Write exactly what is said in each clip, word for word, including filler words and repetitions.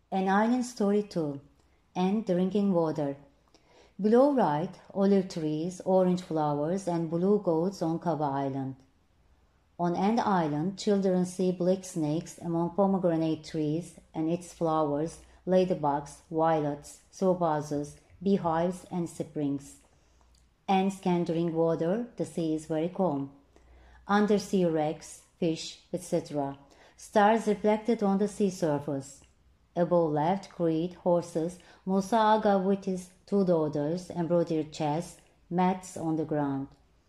An Island Story two, and Drinking Water. Below right, olive trees, orange flowers, and blue goats on Kava Island. On Ant Island, children see black snakes among pomegranate trees and its flowers, ladybugs, violets, topazes, beehives, and springs. Ants can drink water, the sea is very calm. Undersea wrecks, fish, et cetera. Stars reflected on the sea surface. Above left, Crete, horses, Musa Aga with his two daughters, embroidered chests, mats on the ground.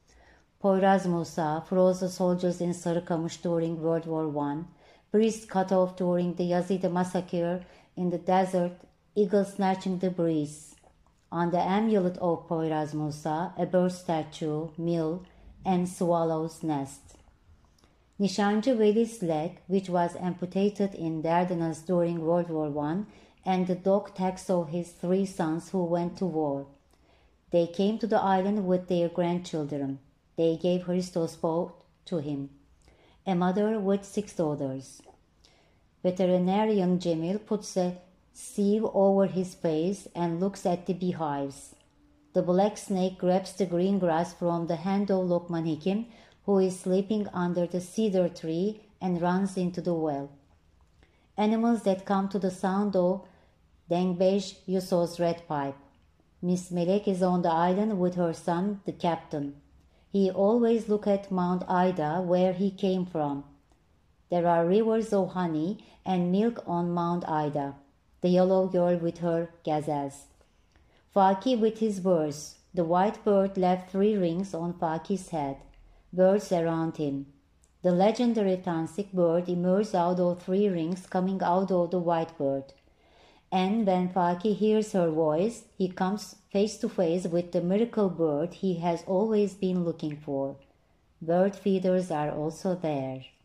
Poyraz Musa froze the soldiers in Sarıkamış during World War One, priests cut off during the Yazidi massacre in the desert, eagle snatching the breeze. On the amulet of Poyraz Musa, a bird statue, mill, and swallow's nest. Nişancı Veli's leg, which was amputated in Dardanelles during World War One, and the dog tags of his three sons who went to war. They came to the island with their grandchildren. They gave Christos both to him, a mother with six daughters. Veterinarian Cemil puts a sieve over his face and looks at the beehives. The black snake grabs the green grass from the hand of Lokman Hekim, who is sleeping under the cedar tree, and runs into the well. Animals that come to the sound of Dengbej Yusuf's red pipe. Miss Melek is on the island with her son, the captain. He always look at Mount Ida, where he came from. There are rivers of honey and milk on Mount Ida. The yellow girl with her gazelles. Faki with his birds. The white bird left three rings on Faki's head. Birds around him. The legendary Tansik bird emerged out of three rings coming out of the white bird. And when Faki hears her voice, he comes face to face with the miracle bird he has always been looking for. Bird feeders are also there.